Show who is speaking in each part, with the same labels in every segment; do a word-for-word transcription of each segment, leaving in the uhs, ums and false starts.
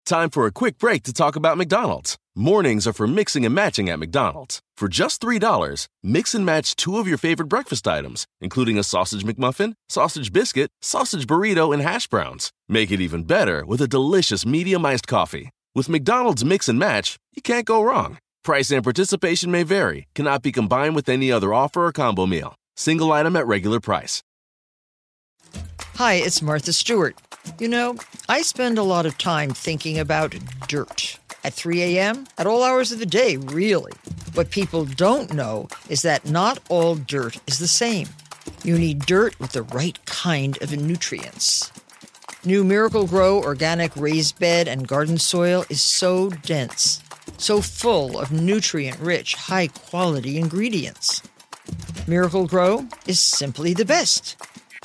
Speaker 1: Time for a quick break to talk about McDonald's. Mornings are for mixing and matching at McDonald's. For just three dollars, mix and match two of your favorite breakfast items, including a sausage McMuffin, sausage biscuit, sausage burrito, and hash browns. Make it even better with a delicious medium iced coffee. With McDonald's Mix and Match, you can't go wrong. Price and participation may vary. Cannot be combined with any other offer or combo meal. Single item at regular price.
Speaker 2: Hi, it's Martha Stewart. You know, I spend a lot of time thinking about dirt. At three a.m., at all hours of the day, really. What people don't know is that not all dirt is the same. You need dirt with the right kind of nutrients. New Miracle-Gro organic raised bed and garden soil is so dense, so full of nutrient-rich, high-quality ingredients. Miracle-Gro is simply the best.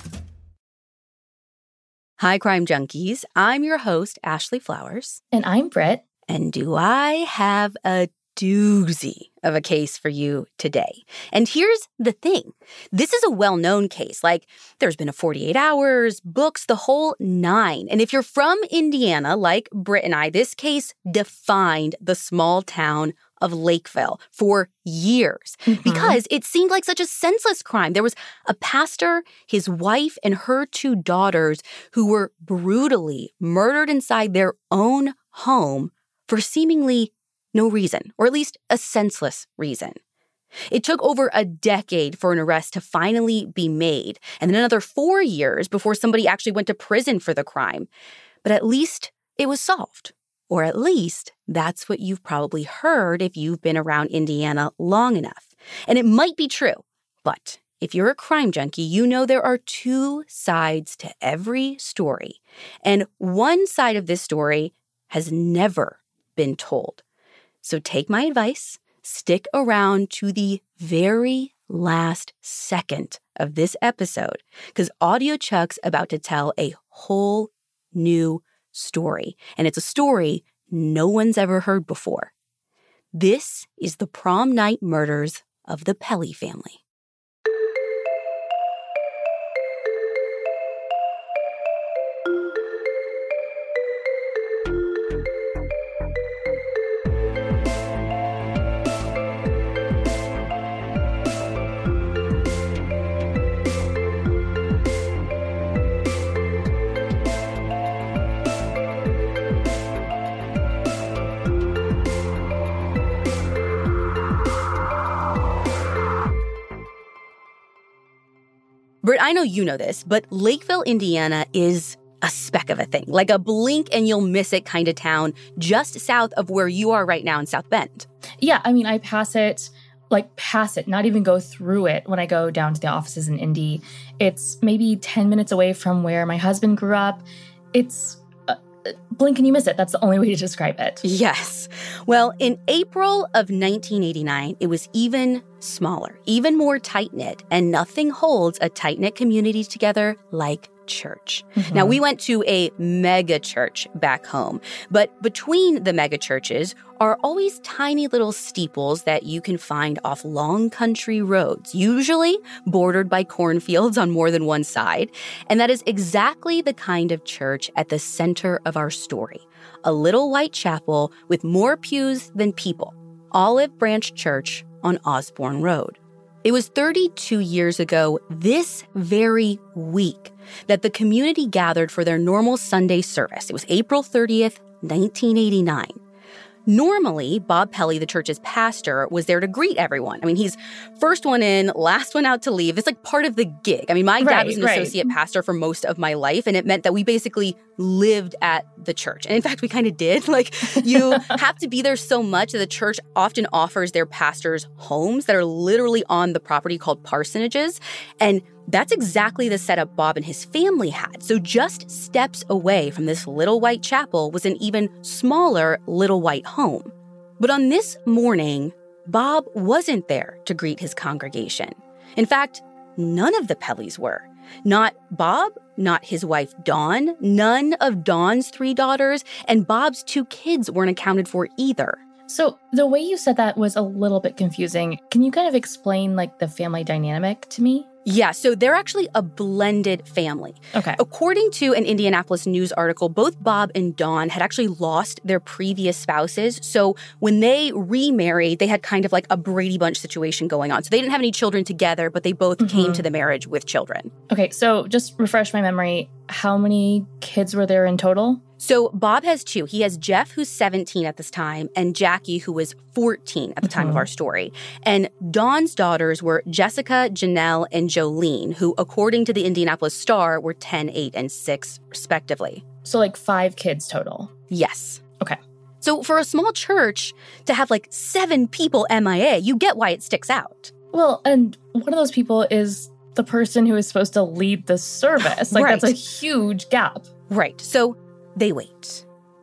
Speaker 3: Hi, Crime Junkies. I'm your host, Ashley Flowers.
Speaker 4: And I'm Britt.
Speaker 3: And do I have a doozy of a case for you today? And here's the thing. This is a well-known case. Like, there's been a forty-eight hours, books, the whole nine. And if you're from Indiana, like Britt and I, this case defined the small town of Lakeville for years mm-hmm. because it seemed like such a senseless crime. There was a pastor, his wife, and her two daughters who were brutally murdered inside their own home for seemingly no reason, or at least a senseless reason. It took over a decade for an arrest to finally be made, and then another four years before somebody actually went to prison for the crime. But at least it was solved. Or at least that's what you've probably heard if you've been around Indiana long enough. And it might be true, but if you're a crime junkie, you know there are two sides to every story. And one side of this story has never been told. So take my advice, stick around to the very last second of this episode, because Audio Chuck's about to tell a whole new story. And it's a story no one's ever heard before. This is the prom night murders of the Pelly family. Britt, I know you know this, but Lakeville, Indiana is a speck of a thing, like a blink and you'll miss it kind of town just south of where you are right now in South Bend.
Speaker 4: Yeah, I mean, I pass it, like pass it, not even go through it when I go down to the offices in Indy. It's maybe ten minutes away from where my husband grew up. It's uh, blink and you miss it. That's the only way to describe it.
Speaker 3: Yes. Well, in April of nineteen eighty-nine, it was even smaller, even more tight-knit, and nothing holds a tight-knit community together like church. Mm-hmm. Now, we went to a mega church back home, but between the mega churches are always tiny little steeples that you can find off long country roads, usually bordered by cornfields on more than one side. And that is exactly the kind of church at the center of our story. A little white chapel with more pews than people. Olive Branch Church on Osborne Road. It was thirty-two years ago this very week that the community gathered for their normal Sunday service. It was April thirtieth, nineteen eighty-nine. Normally, Bob Pelly, the church's pastor, was there to greet everyone. I mean, he's first one in, last one out to leave. It's like part of the gig. I mean, my dad
Speaker 4: right,
Speaker 3: was an
Speaker 4: right.
Speaker 3: associate pastor for most of my life, and it meant that we basically lived at the church. And in fact, we kind of did. Like, you have to be there so much that the church often offers their pastors homes that are literally on the property called parsonages. And that's exactly the setup Bob and his family had. So just steps away from this little white chapel was an even smaller little white home. But on this morning, Bob wasn't there to greet his congregation. In fact, none of the Pellys were. Not Bob, not his wife Dawn, none of Dawn's three daughters, and Bob's two kids weren't accounted for either.
Speaker 4: So the way you said that was a little bit confusing. Can you kind of explain, like, the family dynamic to me?
Speaker 3: Yeah, so they're actually a blended family.
Speaker 4: Okay.
Speaker 3: According to an Indianapolis News article, both Bob and Dawn had actually lost their previous spouses. So when they remarried, they had kind of like a Brady Bunch situation going on. So they didn't have any children together, but they both mm-hmm. came to the marriage with children.
Speaker 4: Okay, so just refresh my memory. How many kids were there in total?
Speaker 3: So Bob has two. He has Jeff, who's seventeen at this time, and Jackie, who was fourteen at the time mm-hmm. of our story. And Dawn's daughters were Jessica, Janelle, and Jolene, who, according to the Indianapolis Star, were ten, eight, and six, respectively.
Speaker 4: So like five kids total?
Speaker 3: Yes.
Speaker 4: Okay.
Speaker 3: So for a small church to have like seven people M I A, you get why it sticks out.
Speaker 4: Well, and one of those people is the person who is supposed to lead the service. Like, right. That's a huge gap.
Speaker 3: Right. So they wait,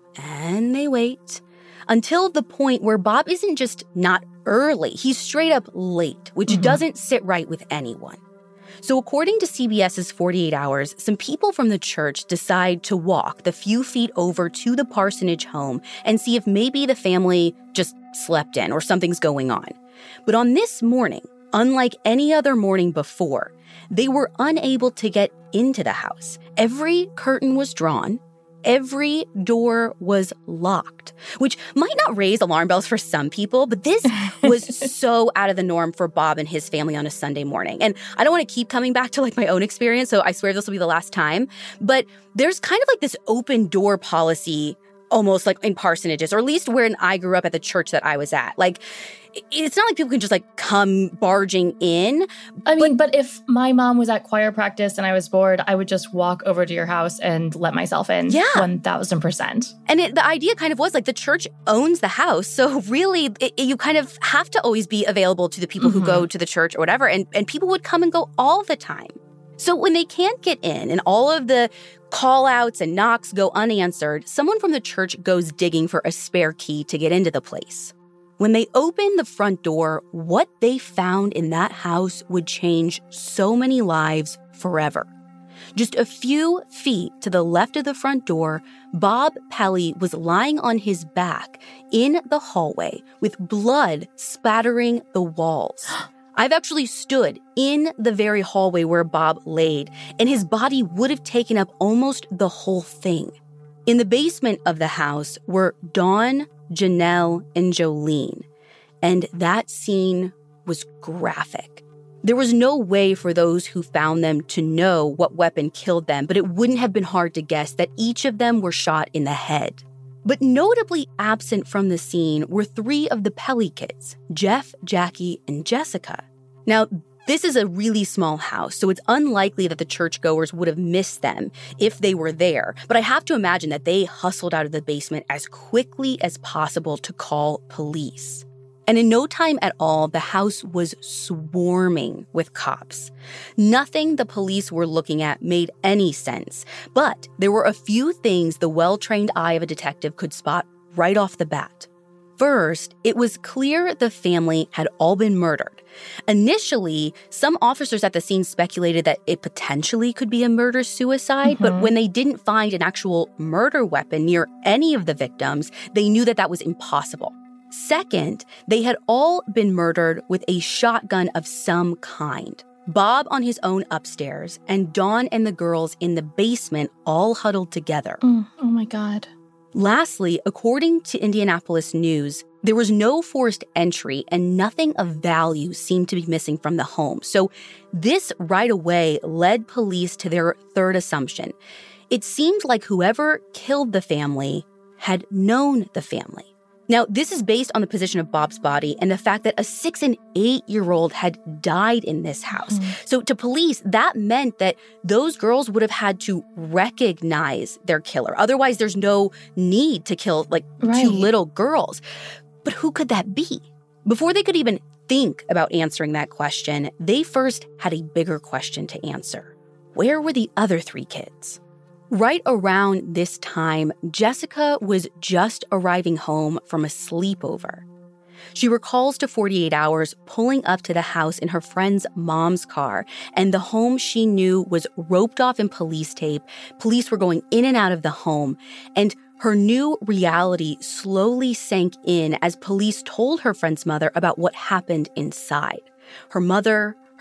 Speaker 3: and they wait, until the point where Bob isn't just not early, he's straight up late, which mm-hmm. doesn't sit right with anyone. So according to C B S's forty-eight hours, some people from the church decide to walk the few feet over to the parsonage home and see if maybe the family just slept in or something's going on. But on this morning, unlike any other morning before, they were unable to get into the house. Every curtain was drawn. Every door was locked, which might not raise alarm bells for some people, but this was so out of the norm for Bob and his family on a Sunday morning. And I don't want to keep coming back to like my own experience, so I swear this will be the last time. But there's kind of like this open door policy almost like in parsonages, or at least where I grew up at the church that I was at. Like, it's not like people can just like come barging in.
Speaker 4: I mean, but, but if my mom was at choir practice and I was bored, I would just walk over to your house and let myself in.
Speaker 3: Yeah.
Speaker 4: one thousand percent.
Speaker 3: And it, the idea kind of was like the church owns the house. So really, it, it, you kind of have to always be available to the people mm-hmm. who go to the church or whatever. And, and people would come and go all the time. So when they can't get in and all of the call-outs and knocks go unanswered, someone from the church goes digging for a spare key to get into the place. When they open the front door, what they found in that house would change so many lives forever. Just a few feet to the left of the front door, Bob Pelley was lying on his back in the hallway with blood spattering the walls. I've actually stood in the very hallway where Bob laid, and his body would have taken up almost the whole thing. In the basement of the house were Dawn, Janelle, and Jolene, and that scene was graphic. There was no way for those who found them to know what weapon killed them, but it wouldn't have been hard to guess that each of them were shot in the head. But notably absent from the scene were three of the Pelley kids, Jeff, Jackie, and Jessica. Now, this is a really small house, so it's unlikely that the churchgoers would have missed them if they were there. But I have to imagine that they hustled out of the basement as quickly as possible to call police. And in no time at all, the house was swarming with cops. Nothing the police were looking at made any sense, but there were a few things the well-trained eye of a detective could spot right off the bat. First, it was clear the family had all been murdered. Initially, some officers at the scene speculated that it potentially could be a murder-suicide, mm-hmm. but when they didn't find an actual murder weapon near any of the victims, they knew that that was impossible. Second, they had all been murdered with a shotgun of some kind. Bob on his own upstairs, and Dawn and the girls in the basement all huddled together.
Speaker 4: Mm, oh my God.
Speaker 3: Lastly, according to Indianapolis News, there was no forced entry and nothing of value seemed to be missing from the home. So this right away led police to their third assumption. It seemed like whoever killed the family had known the family. Now, this is based on the position of Bob's body and the fact that a six and eight-year-old had died in this house. Mm. So to police, that meant that those girls would have had to recognize their killer. Otherwise, there's no need to kill, like, right. two little girls. But who could that be? Before they could even think about answering that question, they first had a bigger question to answer. Where were the other three kids? Right around this time, Jessica was just arriving home from a sleepover. She recalls to forty-eight hours pulling up to the house in her friend's mom's car, and the home she knew was roped off in police tape. Police were going in and out of the home, and her new reality slowly sank in as police told her friend's mother about what happened inside. Her mother, her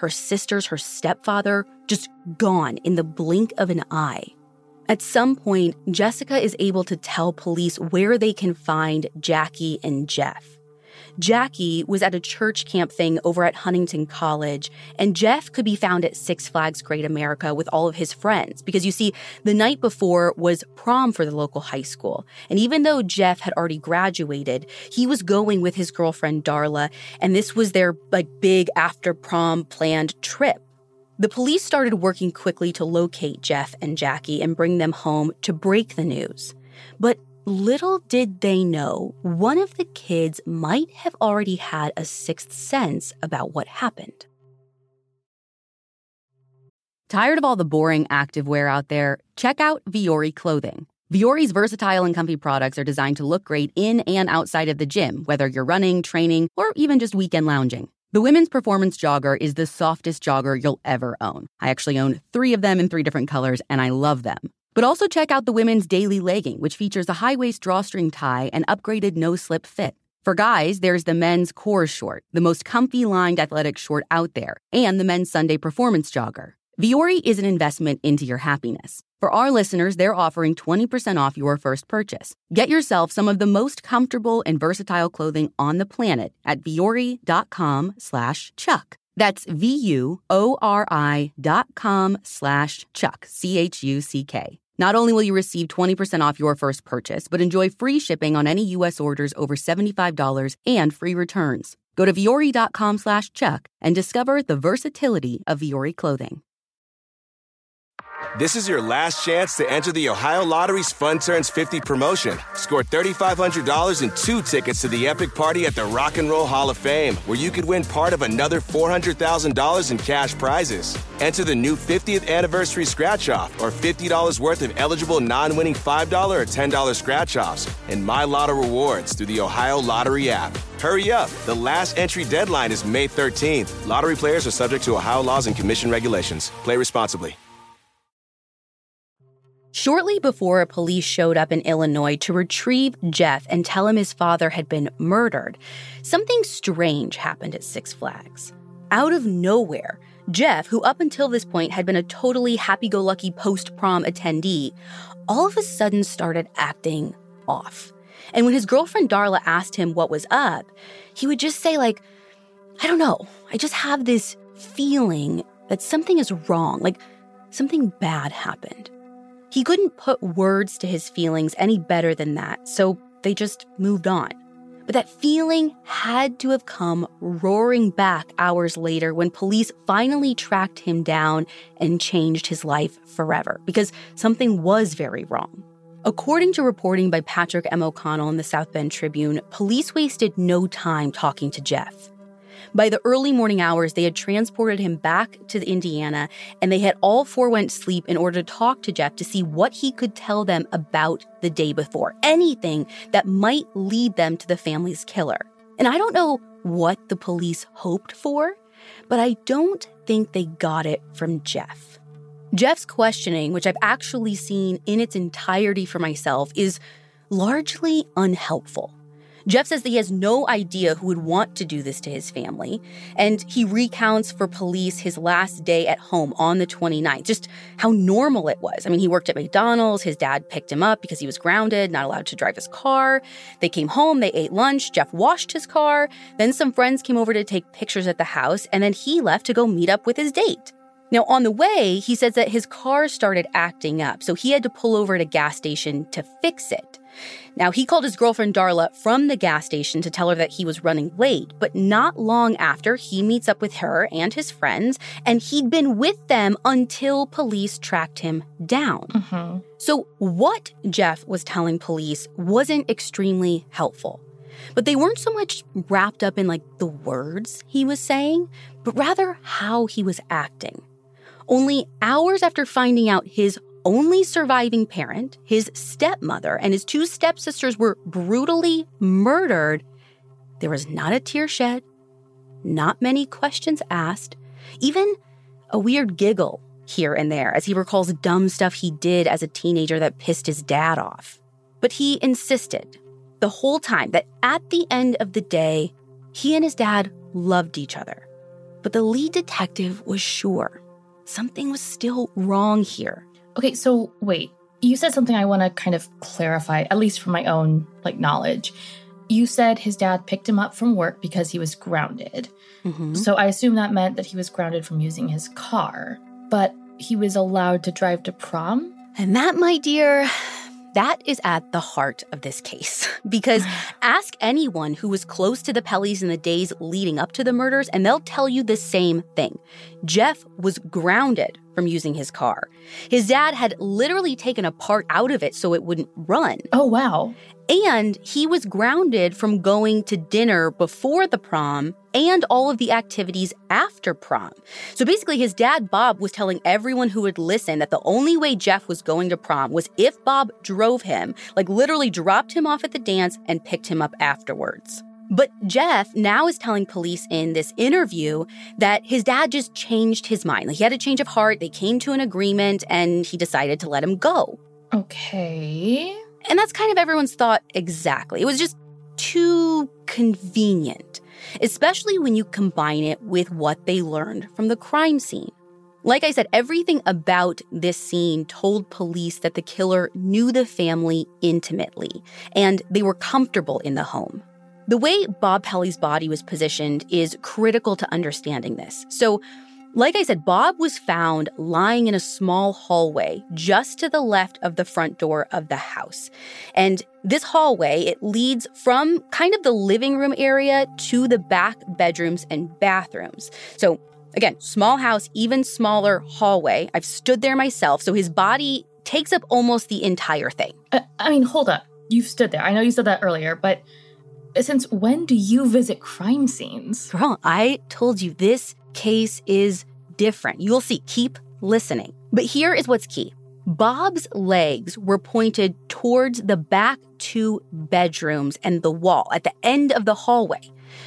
Speaker 3: her sisters, her stepfather, just gone in the blink of an eye. At some point, Jessica is able to tell police where they can find Jackie and Jeff. Jackie was at a church camp thing over at Huntington College, and Jeff could be found at Six Flags Great America with all of his friends. Because you see, the night before was prom for the local high school. And even though Jeff had already graduated, he was going with his girlfriend Darla, and this was their like big after-prom planned trip. The police started working quickly to locate Jeff and Jackie and bring them home to break the news. But little did they know, one of the kids might have already had a sixth sense about what happened. Tired of all the boring activewear out there? Check out Vuori clothing. Vuori's versatile and comfy products are designed to look great in and outside of the gym, whether you're running, training, or even just weekend lounging. The women's performance jogger is the softest jogger you'll ever own. I actually own three of them in three different colors, and I love them. But also check out the women's daily legging, which features a high-waist drawstring tie and upgraded no-slip fit. For guys, there's the men's core short, the most comfy lined athletic short out there, and the men's Sunday performance jogger. Vuori is an investment into your happiness. For our listeners, they're offering twenty percent off your first purchase. Get yourself some of the most comfortable and versatile clothing on the planet at vuori.com slash Chuck. That's V-U-O-R-I dot com slash Chuck, C H U C K. Not only will you receive twenty percent off your first purchase, but enjoy free shipping on any U S orders over seventy-five dollars and free returns. Go to vuori.com slash Chuck and discover the versatility of Vuori clothing.
Speaker 5: This is your last chance to enter the Ohio Lottery's Fun Turns fifty promotion. Score three thousand five hundred dollars and two tickets to the epic party at the Rock and Roll Hall of Fame, where you could win part of another four hundred thousand dollars in cash prizes. Enter the new fiftieth anniversary scratch-off or fifty dollars worth of eligible non-winning five dollars or ten dollars scratch-offs and My Lotto rewards through the Ohio Lottery app. Hurry up. The last entry deadline is May thirteenth. Lottery players are subject to Ohio laws and commission regulations. Play responsibly.
Speaker 3: Shortly before police showed up in Illinois to retrieve Jeff and tell him his father had been murdered, something strange happened at Six Flags. Out of nowhere, Jeff, who up until this point had been a totally happy-go-lucky post-prom attendee, all of a sudden started acting off. And when his girlfriend Darla asked him what was up, he would just say, like, I don't know, I just have this feeling that something is wrong, like something bad happened. He couldn't put words to his feelings any better than that, so they just moved on. But that feeling had to have come roaring back hours later when police finally tracked him down and changed his life forever, because something was very wrong. According to reporting by Patrick M. O'Connell in the South Bend Tribune, police wasted no time talking to Jeff. By the early morning hours, they had transported him back to Indiana, and they had all four went to sleep in order to talk to Jeff to see what he could tell them about the day before, anything that might lead them to the family's killer. And I don't know what the police hoped for, but I don't think they got it from Jeff. Jeff's questioning, which I've actually seen in its entirety for myself, is largely unhelpful. Jeff says that he has no idea who would want to do this to his family, and he recounts for police his last day at home on the twenty-ninth, just how normal it was. I mean, he worked at McDonald's, his dad picked him up because he was grounded, not allowed to drive his car. They came home, they ate lunch, Jeff washed his car, then some friends came over to take pictures at the house, and then he left to go meet up with his date. Now, on the way, he says that his car started acting up, so he had to pull over at a gas station to fix it. Now, he called his girlfriend Darla from the gas station to tell her that he was running late, but not long after, he meets up with her and his friends, and he'd been with them until police tracked him down. Mm-hmm. So what Jeff was telling police wasn't extremely helpful. But they weren't so much wrapped up in, like, the words he was saying, but rather how he was acting. Only hours after finding out his only surviving parent, his stepmother, and his two stepsisters were brutally murdered, there was not a tear shed, not many questions asked, even a weird giggle here and there as he recalls dumb stuff he did as a teenager that pissed his dad off. But he insisted the whole time that at the end of the day, he and his dad loved each other. But the lead detective was sure something was still wrong here.
Speaker 4: Okay, so wait. You said something I want to kind of clarify, at least from my own like knowledge. You said his dad picked him up from work because he was grounded. Mm-hmm. So I assume that meant that he was grounded from using his car. But he was allowed to drive to prom?
Speaker 3: And that, my dear, that is at the heart of this case. Because ask anyone who was close to the Pelleys in the days leading up to the murders, and they'll tell you the same thing. Jeff was grounded from using his car. His dad had literally taken a part out of it so it wouldn't run.
Speaker 4: Oh, wow.
Speaker 3: And he was grounded from going to dinner before the prom and all of the activities after prom. So basically, his dad, Bob, was telling everyone who would listen that the only way Jeff was going to prom was if Bob drove him, like literally dropped him off at the dance and picked him up afterwards. But Jeff now is telling police in this interview that his dad just changed his mind. Like he had a change of heart, they came to an agreement, and he decided to let him go.
Speaker 4: Okay.
Speaker 3: And that's kind of everyone's thought exactly. It was just too convenient, especially when you combine it with what they learned from the crime scene. Like I said, everything about this scene told police that the killer knew the family intimately, and they were comfortable in the home. The way Bob Pelley's body was positioned is critical to understanding this. So, like I said, Bob was found lying in a small hallway just to the left of the front door of the house. And this hallway, it leads from kind of the living room area to the back bedrooms and bathrooms. So again, small house, even smaller hallway. I've stood there myself. So his body takes up almost the entire thing.
Speaker 4: Uh, I mean, hold up. You've stood there. I know you said that earlier, but since when do you visit crime scenes?
Speaker 3: Girl, I told you this case is different. You'll see. Keep listening. But here is what's key. Bob's legs were pointed towards the back two bedrooms and the wall at the end of the hallway.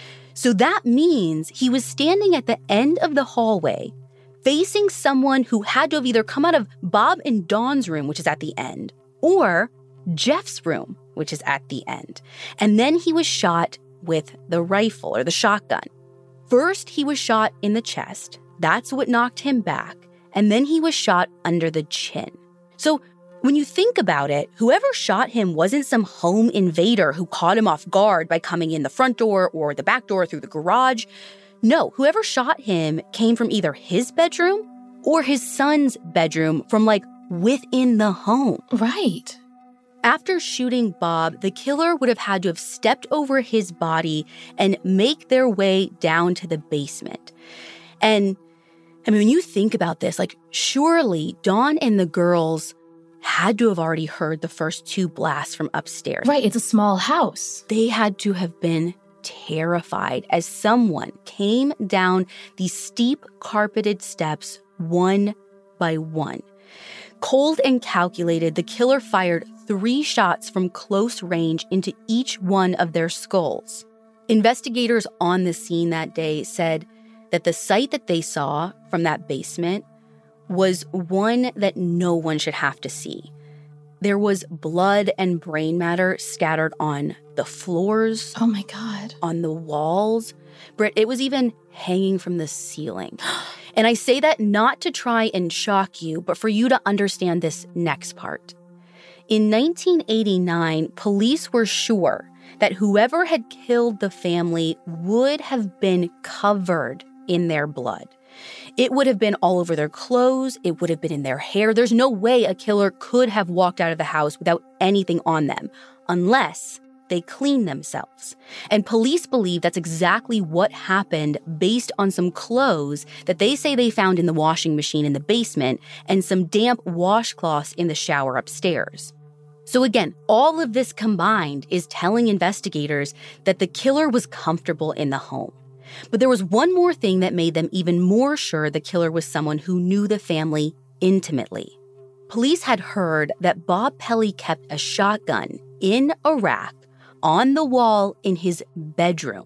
Speaker 3: So that means he was standing at the end of the hallway, facing someone who had to have either come out of Bob and Dawn's room, which is at the end, or Jeff's room, which is at the end. And then he was shot with the rifle or the shotgun. First, he was shot in the chest. That's what knocked him back. And then he was shot under the chin. So when you think about it, whoever shot him wasn't some home invader who caught him off guard by coming in the front door or the back door through the garage. No, whoever shot him came from either his bedroom or his son's bedroom from like within the home.
Speaker 4: Right.
Speaker 3: After shooting Bob, the killer would have had to have stepped over his body and make their way down to the basement. And I mean, when you think about this, like surely Dawn and the girls had to have already heard the first two blasts from upstairs.
Speaker 4: Right, it's a small house.
Speaker 3: They had to have been terrified as someone came down these steep carpeted steps one by one. Cold and calculated, the killer fired three shots from close range into each one of their skulls. Investigators on the scene that day said that the sight that they saw from that basement was one that no one should have to see. There was blood and brain matter scattered on the floors.
Speaker 4: Oh my God.
Speaker 3: On the walls. Britt, it was even hanging from the ceiling. And I say that not to try and shock you, but for you to understand this next part. In nineteen eighty-nine, police were sure that whoever had killed the family would have been covered in their blood. It would have been all over their clothes. It would have been in their hair. There's no way a killer could have walked out of the house without anything on them, unless they cleaned themselves. And police believe that's exactly what happened based on some clothes that they say they found in the washing machine in the basement and some damp washcloths in the shower upstairs. So again, all of this combined is telling investigators that the killer was comfortable in the home. But there was one more thing that made them even more sure the killer was someone who knew the family intimately. Police had heard that Bob Pelley kept a shotgun in a rack on the wall in his bedroom.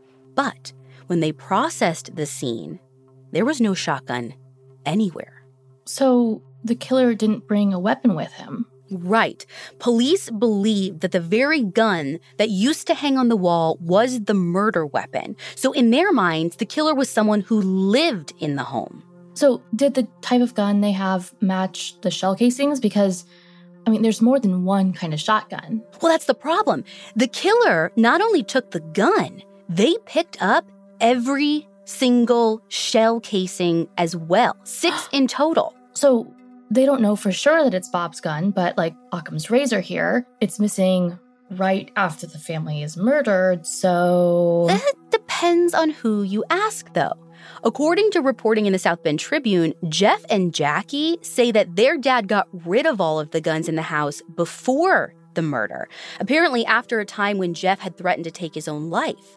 Speaker 3: But when they processed the scene, there was no shotgun anywhere.
Speaker 4: So the killer didn't bring a weapon with him?
Speaker 3: Right. Police believe that the very gun that used to hang on the wall was the murder weapon. So in their minds, the killer was someone who lived in the home.
Speaker 4: So did the type of gun they have match the shell casings? Because, I mean, there's more than one kind of shotgun.
Speaker 3: Well, that's the problem. The killer not only took the gun, they picked up every single shell casing as well. Six in total.
Speaker 4: So they don't know for sure that it's Bob's gun, but like Occam's razor here, it's missing right after the family is murdered, so...
Speaker 3: That depends on who you ask, though. According to reporting in the South Bend Tribune, Jeff and Jackie say that their dad got rid of all of the guns in the house before the murder, apparently after a time when Jeff had threatened to take his own life.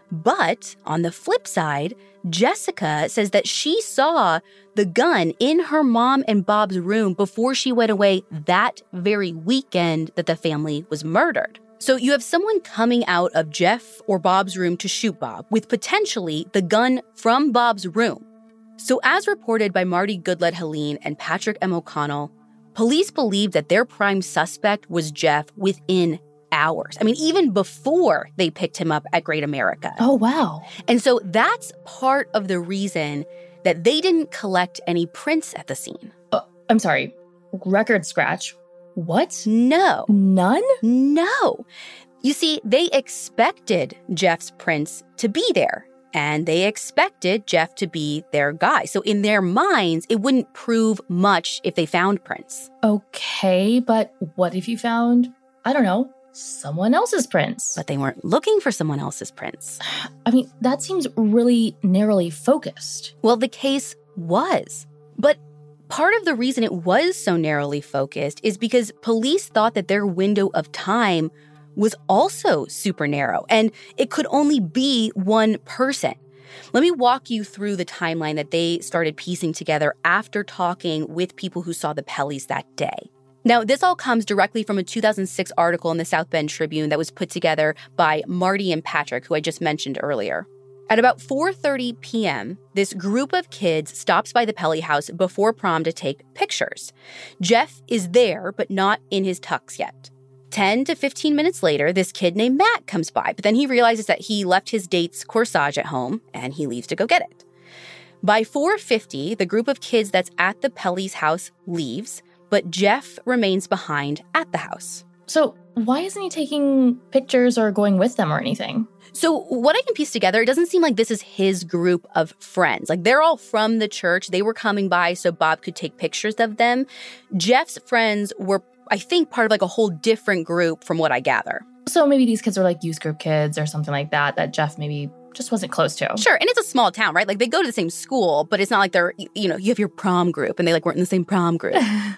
Speaker 3: But on the flip side, Jessica says that she saw the gun in her mom and Bob's room before she went away that very weekend that the family was murdered. So you have someone coming out of Jeff or Bob's room to shoot Bob with potentially the gun from Bob's room. So as reported by Marty Goodlett-Helene and Patrick M. O'Connell, police believe that their prime suspect was Jeff within hours. I mean, even before they picked him up at Great America.
Speaker 4: Oh, wow.
Speaker 3: And so that's part of the reason that they didn't collect any prints at the scene.
Speaker 4: Uh, I'm sorry. Record scratch? What?
Speaker 3: No.
Speaker 4: None?
Speaker 3: No. You see, they expected Jeff's prints to be there, and they expected Jeff to be their guy. So in their minds, it wouldn't prove much if they found prints.
Speaker 4: Okay, but what if you found, I don't know, someone else's prints?
Speaker 3: But they weren't looking for someone else's prints.
Speaker 4: I mean, that seems really narrowly focused.
Speaker 3: Well, the case was. But part of the reason it was so narrowly focused is because police thought that their window of time was also super narrow, and it could only be one person. Let me walk you through the timeline that they started piecing together after talking with people who saw the Pelleys that day. Now, this all comes directly from a two thousand six article in the South Bend Tribune that was put together by Marty and Patrick, who I just mentioned earlier. At about four thirty p.m., this group of kids stops by the Pelle house before prom to take pictures. Jeff is there, but not in his tux yet. ten to fifteen minutes later, this kid named Matt comes by, but then he realizes that he left his date's corsage at home, and he leaves to go get it. By four fifty, the group of kids that's at the Pelleys' house leaves, but Jeff remains behind at the house.
Speaker 4: So why isn't he taking pictures or going with them or anything?
Speaker 3: So what I can piece together, it doesn't seem like this is his group of friends. Like, they're all from the church. They were coming by so Bob could take pictures of them. Jeff's friends were, I think, part of like a whole different group from what I gather.
Speaker 4: So maybe these kids are like youth group kids or something like that, that Jeff maybe just wasn't close to.
Speaker 3: Sure, and it's a small town, right? Like, they go to the same school, but it's not like they're, you know, you have your prom group and they like weren't in the same prom group.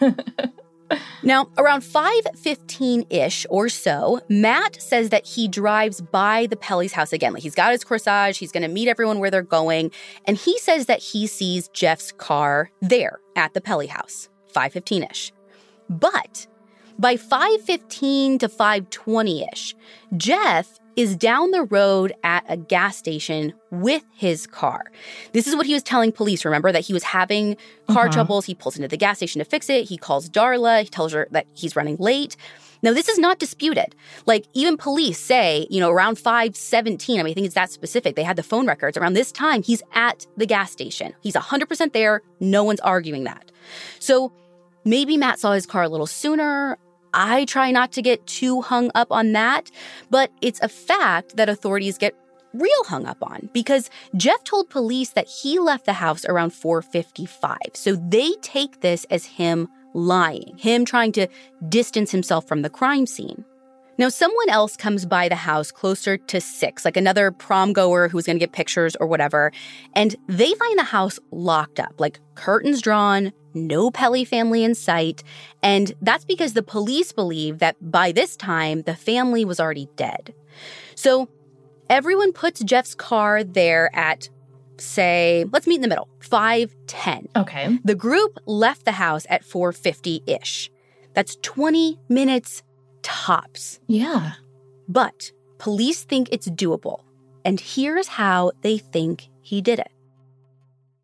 Speaker 3: Now, around five fifteen-ish or so, Matt says that he drives by the Pelleys' house again. Like, he's got his corsage, he's going to meet everyone where they're going, and he says that he sees Jeff's car there at the Pelle house, five fifteen-ish. But by five fifteen to five twenty-ish, Jeff is down the road at a gas station with his car. This is what he was telling police, remember, that he was having car uh-huh. troubles. He pulls into the gas station to fix it. He calls Darla. He tells her that he's running late. Now, this is not disputed. Like, even police say, you know, around five seventeen, I mean, I think it's that specific. They had the phone records. Around this time, he's at the gas station. He's one hundred percent there. No one's arguing that. So maybe Matt saw his car a little sooner. I try not to get too hung up on that, but it's a fact that authorities get real hung up on because Jeff told police that he left the house around four fifty-five. So they take this as him lying, him trying to distance himself from the crime scene. Now, someone else comes by the house closer to six, like another prom goer who's going to get pictures or whatever, and they find the house locked up, like curtains drawn, no Pelle family in sight, and that's because the police believe that by this time, the family was already dead. So everyone puts Jeff's car there at, say, let's meet in the middle, five ten.
Speaker 4: Okay.
Speaker 3: The group left the house at four fifty-ish. That's twenty minutes tops.
Speaker 4: Yeah.
Speaker 3: But police think it's doable, and here's how they think he did it.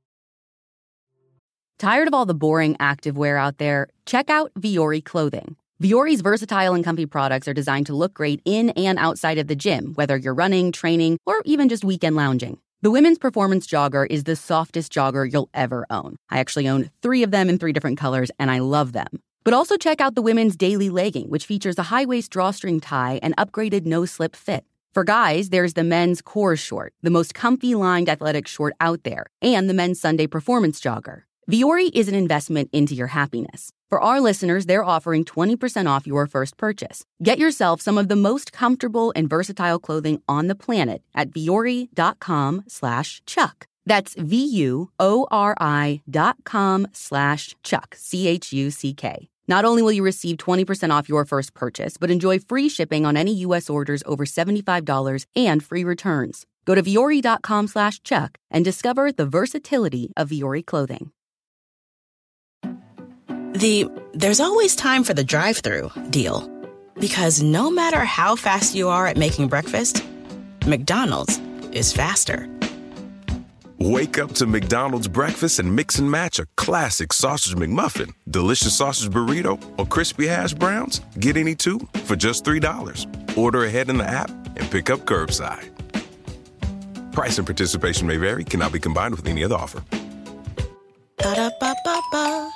Speaker 3: Tired of all the boring activewear out there? Check out Vuori clothing. Vuori's versatile and comfy products are designed to look great in and outside of the gym, whether you're running, training, or even just weekend lounging. The women's performance jogger is the softest jogger you'll ever own. I actually own three of them in three different colors, and I love them. But also check out the women's daily legging, which features a high-waist drawstring tie and upgraded no-slip fit. For guys, there's the men's Core Short, the most comfy lined athletic short out there, and the men's Sunday performance jogger. Vuori is an investment into your happiness. For our listeners, they're offering twenty percent off your first purchase. Get yourself some of the most comfortable and versatile clothing on the planet at vuori.com slash Chuck. That's V-U-O-R-I dot com slash Chuck, C H U C K. Not only will you receive twenty percent off your first purchase, but enjoy free shipping on any U S orders over seventy-five dollars and free returns. Go to vuori.com slash Chuck and discover the versatility of Vuori clothing.
Speaker 6: The "there's always time for the drive-thru" deal. Because no matter how fast you are at making breakfast, McDonald's is faster.
Speaker 7: Wake up to McDonald's breakfast and mix and match a classic sausage McMuffin, delicious sausage burrito, or crispy hash browns. Get any two for just three dollars. Order ahead in the app and pick up curbside. Price and participation may vary, cannot be combined with any other offer.
Speaker 6: Ba-da-ba-ba-ba.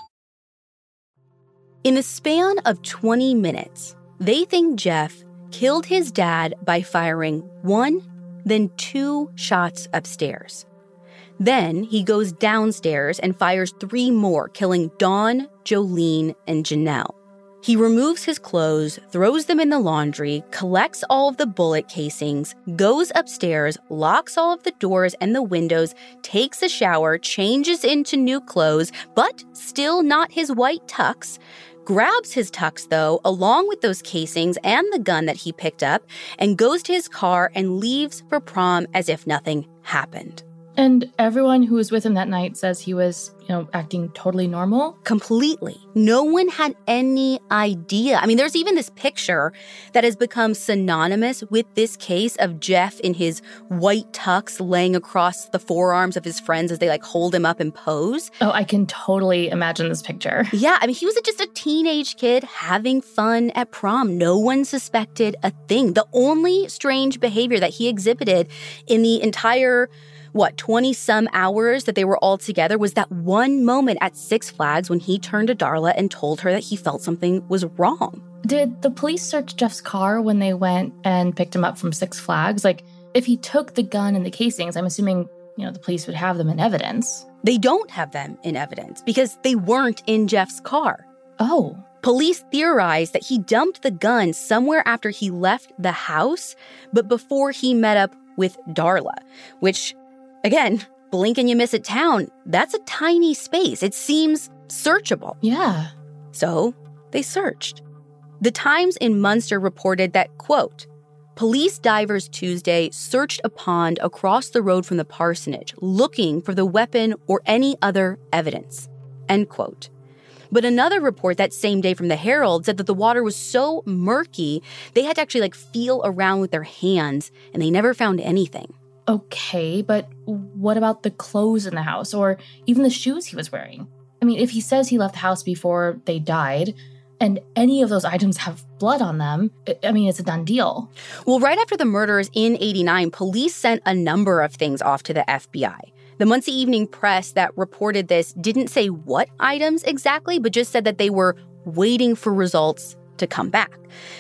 Speaker 3: In the span of twenty minutes, they think Jeff killed his dad by firing one, then two shots upstairs. Then he goes downstairs and fires three more, killing Dawn, Jolene, and Janelle. He removes his clothes, throws them in the laundry, collects all of the bullet casings, goes upstairs, locks all of the doors and the windows, takes a shower, changes into new clothes, but still not his white tux, grabs his tux, though, along with those casings and the gun that he picked up, and goes to his car and leaves for prom as if nothing happened.
Speaker 4: And everyone who was with him that night says he was, you know, acting totally normal?
Speaker 3: Completely. No one had any idea. I mean, there's even this picture that has become synonymous with this case of Jeff in his white tux laying across the forearms of his friends as they, like, hold him up and pose.
Speaker 4: Oh, I can totally imagine this picture.
Speaker 3: Yeah, I mean, he was just a teenage kid having fun at prom. No one suspected a thing. The only strange behavior that he exhibited in the entire what, twenty-some hours that they were all together was that one moment at Six Flags when he turned to Darla and told her that he felt something was wrong.
Speaker 4: Did the police search Jeff's car when they went and picked him up from Six Flags? Like, if he took the gun and the casings, I'm assuming, you know, the police would have them in evidence.
Speaker 3: They don't have them in evidence because they weren't in Jeff's car.
Speaker 4: Oh.
Speaker 3: Police theorize that he dumped the gun somewhere after he left the house, but before he met up with Darla, which, again, blink and you miss it town. That's a tiny space. It seems searchable.
Speaker 4: Yeah.
Speaker 3: So they searched. The Times in Munster reported that, quote, police divers Tuesday searched a pond across the road from the parsonage looking for the weapon or any other evidence, end quote. But another report that same day from the Herald said that the water was so murky, they had to actually like feel around with their hands and they never found anything.
Speaker 4: Okay, but what about the clothes in the house or even the shoes he was wearing? I mean, if he says he left the house before they died and any of those items have blood on them, I mean, it's a done deal.
Speaker 3: Well, right after the murders in eighty-nine, police sent a number of things off to the F B I. The Muncie Evening Press that reported this didn't say what items exactly, but just said that they were waiting for results to come back.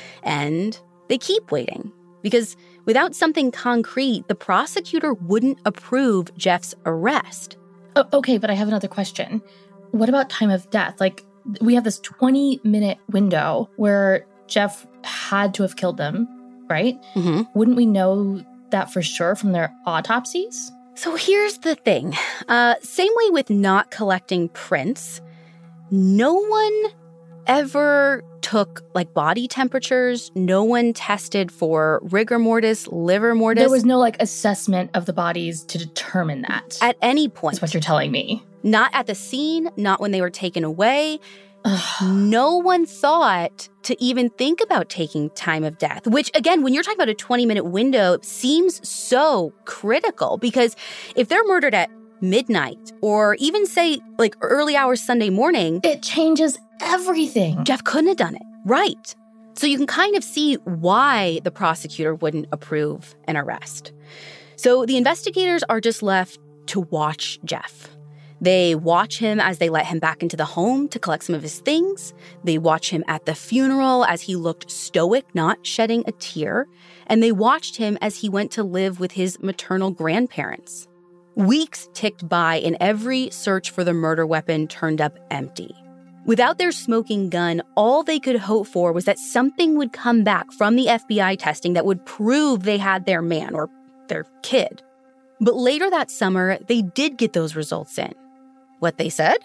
Speaker 3: And they keep waiting because without something concrete, the prosecutor wouldn't approve Jeff's arrest.
Speaker 4: Oh, okay, but I have another question. What about time of death? Like, we have this twenty-minute window where Jeff had to have killed them, right?
Speaker 3: Mm-hmm.
Speaker 4: Wouldn't we know that for sure from their autopsies?
Speaker 3: So here's the thing. Uh, same way with not collecting prints, no one ever took like body temperatures. No one tested for rigor mortis, liver mortis.
Speaker 4: There was no like assessment of the bodies to determine that.
Speaker 3: At any point.
Speaker 4: That's what you're telling me.
Speaker 3: Not at the scene, not when they were taken away. No one thought to even think about taking time of death, which, again, when you're talking about a twenty-minute window, seems so critical because if they're murdered at midnight or even, say, like early hours Sunday morning,
Speaker 4: it changes everything.
Speaker 3: Jeff couldn't have done it. Right. So you can kind of see why the prosecutor wouldn't approve an arrest. So the investigators are just left to watch Jeff. They watch him as they let him back into the home to collect some of his things. They watch him at the funeral as he looked stoic, not shedding a tear. And they watched him as he went to live with his maternal grandparents. Weeks ticked by and every search for the murder weapon turned up empty. Without their smoking gun, all they could hope for was that something would come back from the F B I testing that would prove they had their man or their kid. But later that summer, they did get those results in. What they said?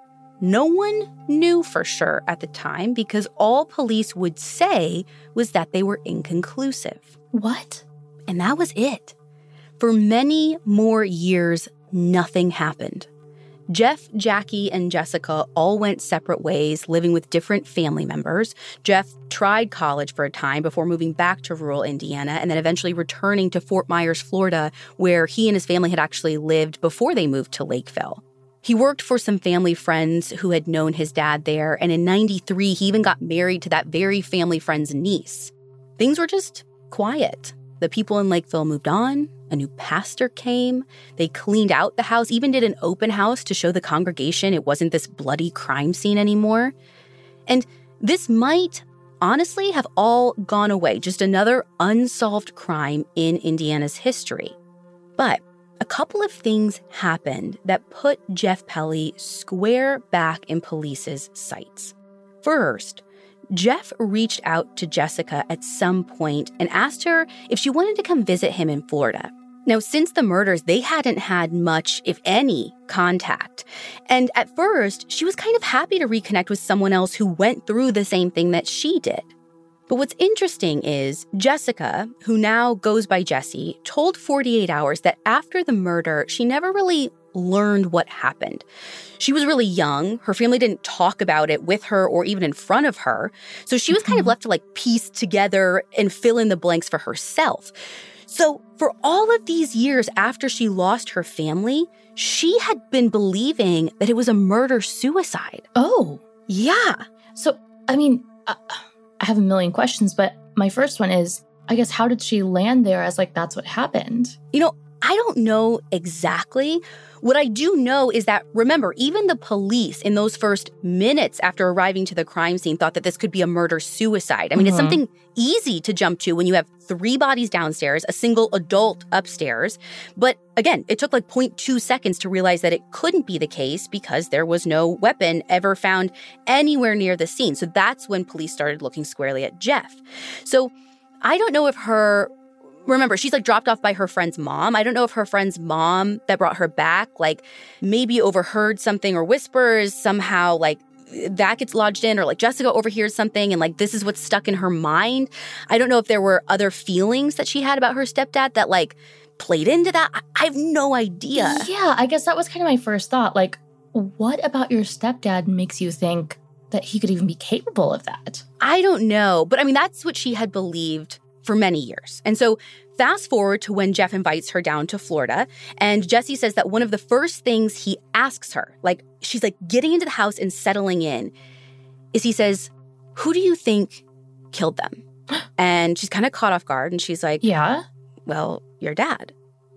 Speaker 3: No one knew for sure at the time because all police would say was that they were inconclusive.
Speaker 4: What?
Speaker 3: And that was it. For many more years, nothing happened. Jeff, Jackie, and Jessica all went separate ways, living with different family members. Jeff tried college for a time before moving back to rural Indiana and then eventually returning to Fort Myers, Florida, where he and his family had actually lived before they moved to Lakeville. He worked for some family friends who had known his dad there, and in ninety-three, he even got married to that very family friend's niece. Things were just quiet. The people in Lakeville moved on. A new pastor came. They cleaned out the house, even did an open house to show the congregation it wasn't this bloody crime scene anymore. And this might honestly have all gone away, just another unsolved crime in Indiana's history. But a couple of things happened that put Jeff Pelly square back in police's sights. First, Jeff reached out to Jessica at some point and asked her if she wanted to come visit him in Florida. Now, since the murders, they hadn't had much, if any, contact. And at first, she was kind of happy to reconnect with someone else who went through the same thing that she did. But what's interesting is Jessica, who now goes by Jessie, told forty-eight hours that after the murder, she never really learned what happened. She was really young. Her family didn't talk about it with her or even in front of her. So she was kind of left to like piece together and fill in the blanks for herself. So for all of these years after she lost her family, she had been believing that it was a murder-suicide.
Speaker 4: Oh.
Speaker 3: Yeah.
Speaker 4: So, I mean, uh, I have a million questions, but my first one is, I guess, how did she land there as like that's what happened?
Speaker 3: You know, I don't know exactly. What I do know is that, remember, even the police in those first minutes after arriving to the crime scene thought that this could be a murder-suicide. I mean, mm-hmm. It's something easy to jump to when you have three bodies downstairs, a single adult upstairs. But again, it took like zero point two seconds to realize that it couldn't be the case because there was no weapon ever found anywhere near the scene. So that's when police started looking squarely at Jeff. So I don't know if her... Remember, she's like dropped off by her friend's mom. I don't know if her friend's mom that brought her back, like maybe overheard something or whispers somehow, like that gets lodged in, or like Jessica overhears something and like this is what's stuck in her mind. I don't know if there were other feelings that she had about her stepdad that like played into that. I, I have no idea.
Speaker 4: Yeah, I guess that was kind of my first thought. Like, what about your stepdad makes you think that he could even be capable of that?
Speaker 3: I don't know. But I mean, that's what she had believed for many years. And so fast forward to when Jeff invites her down to Florida, and Jessie says that one of the first things he asks her, like she's like getting into the house and settling in, is he says, "Who do you think killed them?" And she's kind of caught off guard, and she's like,
Speaker 4: "Yeah,
Speaker 3: well, your dad."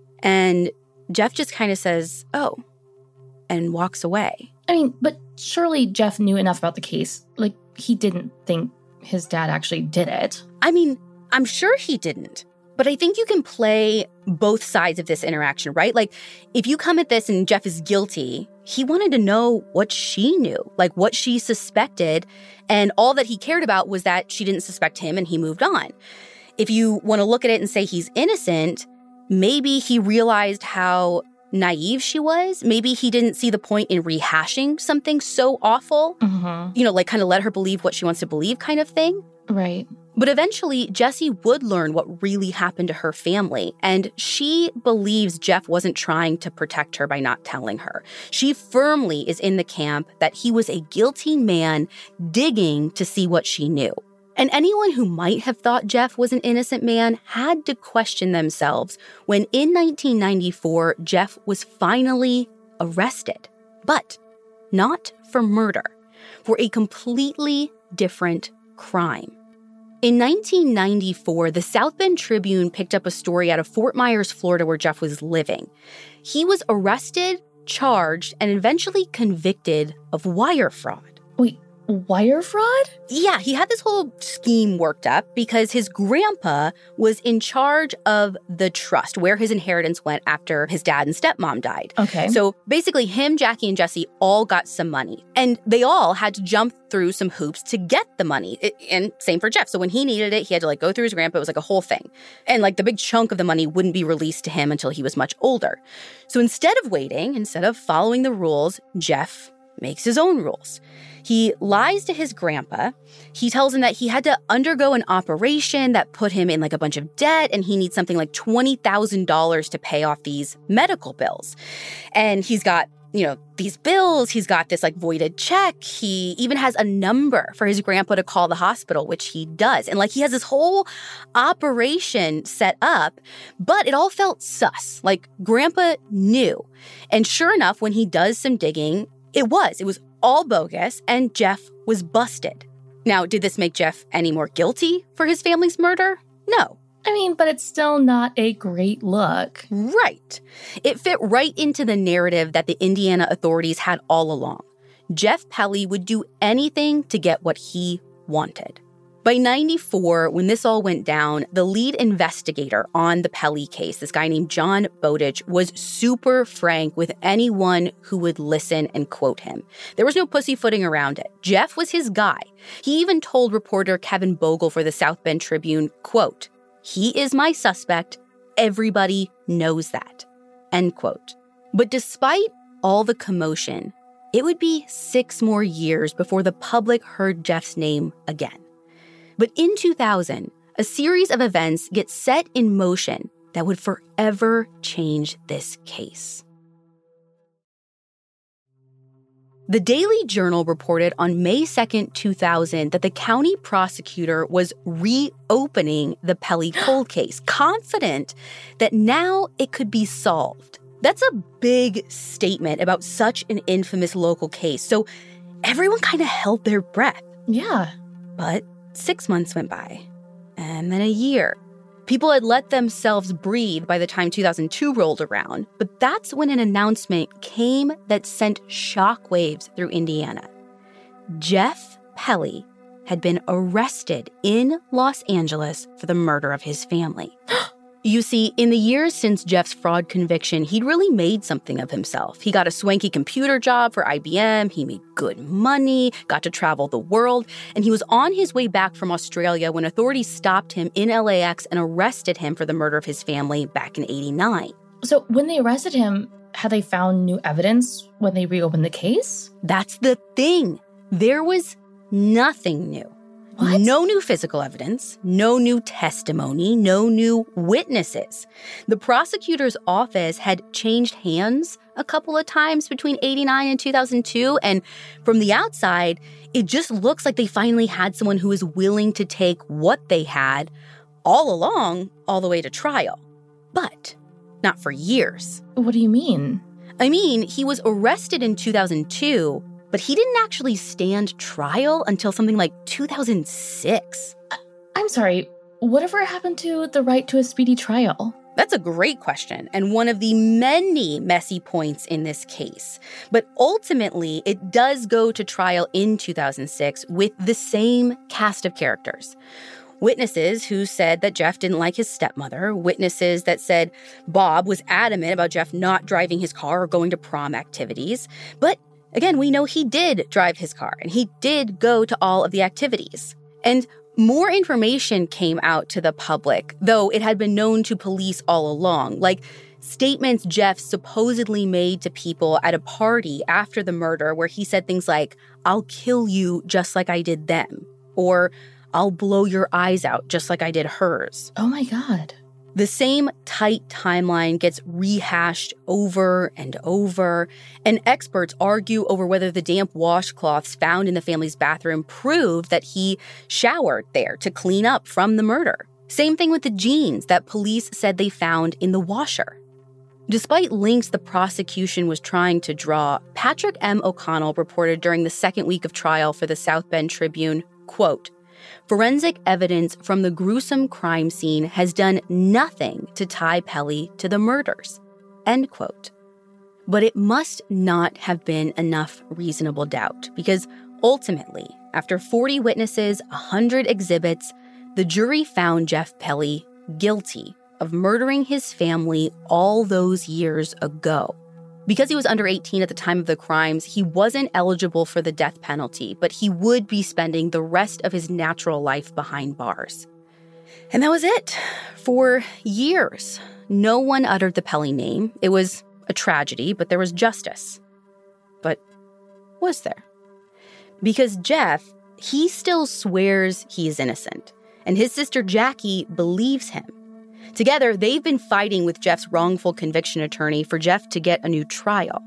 Speaker 3: And Jeff just kind of says, "Oh," and walks away.
Speaker 4: I mean, but surely Jeff knew enough about the case. Like, he didn't think his dad actually did it.
Speaker 3: I mean, I'm sure he didn't. But I think you can play both sides of this interaction, right? Like, if you come at this and Jeff is guilty, he wanted to know what she knew, like what she suspected. And all that he cared about was that she didn't suspect him and he moved on. If you want to look at it and say he's innocent, maybe he realized how naive she was. Maybe he didn't see the point in rehashing something so awful, mm-hmm. you know, like kind of let her believe what she wants to believe kind of thing.
Speaker 4: Right.
Speaker 3: But eventually, Jessie would learn what really happened to her family, and she believes Jeff wasn't trying to protect her by not telling her. She firmly is in the camp that he was a guilty man digging to see what she knew. And anyone who might have thought Jeff was an innocent man had to question themselves when in nineteen ninety-four, Jeff was finally arrested. But not for murder, for a completely different crime. In nineteen ninety-four, the South Bend Tribune picked up a story out of Fort Myers, Florida, where Jeff was living. He was arrested, charged, and eventually convicted of wire fraud.
Speaker 4: Wait, wire fraud?
Speaker 3: Yeah, he had this whole scheme worked up because his grandpa was in charge of the trust, where his inheritance went after his dad and stepmom died.
Speaker 4: Okay.
Speaker 3: So basically, him, Jackie, and Jesse all got some money. And they all had to jump through some hoops to get the money. It, and same for Jeff. So when he needed it, he had to like go through his grandpa. It was like a whole thing. And like the big chunk of the money wouldn't be released to him until he was much older. So instead of waiting, instead of following the rules, Jeff makes his own rules. He lies to his grandpa. He tells him that he had to undergo an operation that put him in like a bunch of debt, and he needs something like twenty thousand dollars to pay off these medical bills. And he's got, you know, these bills. He's got this like voided check. He even has a number for his grandpa to call the hospital, which he does. And like he has this whole operation set up, but it all felt sus. Like grandpa knew. And sure enough, when he does some digging, it was. It was all bogus, and Jeff was busted. Now, did this make Jeff any more guilty for his family's murder? No.
Speaker 4: I mean, but it's still not a great look.
Speaker 3: Right. It fit right into the narrative that the Indiana authorities had all along. Jeff Pelly would do anything to get what he wanted. By ninety-four, when this all went down, the lead investigator on the Pelly case, this guy named John Bowditch, was super frank with anyone who would listen and quote him. There was no pussyfooting around it. Jeff was his guy. He even told reporter Kevin Bogle for the South Bend Tribune, quote, "He is my suspect. Everybody knows that," end quote. But despite all the commotion, it would be six more years before the public heard Jeff's name again. But in two thousand, a series of events get set in motion that would forever change this case. The Daily Journal reported on May second, two thousand, that the county prosecutor was reopening the Pelly cold case, confident that now it could be solved. That's a big statement about such an infamous local case, so everyone kind of held their breath.
Speaker 4: Yeah.
Speaker 3: But six months went by, and then a year. People had let themselves breathe by the time two thousand two rolled around, but that's when an announcement came that sent shockwaves through Indiana. Jeff Pelly had been arrested in Los Angeles for the murder of his family. You see, in the years since Jeff's fraud conviction, he'd really made something of himself. He got a swanky computer job for I B M, he made good money, got to travel the world, and he was on his way back from Australia when authorities stopped him in L A X and arrested him for the murder of his family back in eighty-nine.
Speaker 4: So when they arrested him, had they found new evidence when they reopened the case?
Speaker 3: That's the thing. There was nothing new.
Speaker 4: What?
Speaker 3: No new physical evidence, no new testimony, no new witnesses. The prosecutor's office had changed hands a couple of times between eighty-nine and two thousand two, and from the outside, it just looks like they finally had someone who was willing to take what they had all along, all the way to trial. But not for years.
Speaker 4: What do you mean?
Speaker 3: I mean, he was arrested in two thousand two, but he didn't actually stand trial until something like two thousand six.
Speaker 4: I'm sorry, whatever happened to the right to a speedy trial?
Speaker 3: That's a great question, and one of the many messy points in this case. But ultimately, it does go to trial in two thousand six with the same cast of characters. Witnesses who said that Jeff didn't like his stepmother, witnesses that said Bob was adamant about Jeff not driving his car or going to prom activities, but again, we know he did drive his car, and he did go to all of the activities. And more information came out to the public, though it had been known to police all along, like statements Jeff supposedly made to people at a party after the murder where he said things like, "I'll kill you just like I did them," or "I'll blow your eyes out just like I did hers."
Speaker 4: Oh my God.
Speaker 3: The same tight timeline gets rehashed over and over, and experts argue over whether the damp washcloths found in the family's bathroom prove that he showered there to clean up from the murder. Same thing with the jeans that police said they found in the washer. Despite links the prosecution was trying to draw, Patrick M. O'Connell reported during the second week of trial for the South Bend Tribune, quote, Forensic evidence from the gruesome crime scene has done nothing to tie Pelly to the murders. End quote. But it must not have been enough reasonable doubt, because ultimately, after forty witnesses, one hundred exhibits, the jury found Jeff Pelly guilty of murdering his family all those years ago. Because he was under eighteen at the time of the crimes, he wasn't eligible for the death penalty, but he would be spending the rest of his natural life behind bars. And that was it. For years, no one uttered the Pelly name. It was a tragedy, but there was justice. But was there? Because Jeff, he still swears he is innocent, and his sister Jackie believes him. Together, they've been fighting with Jeff's wrongful conviction attorney for Jeff to get a new trial.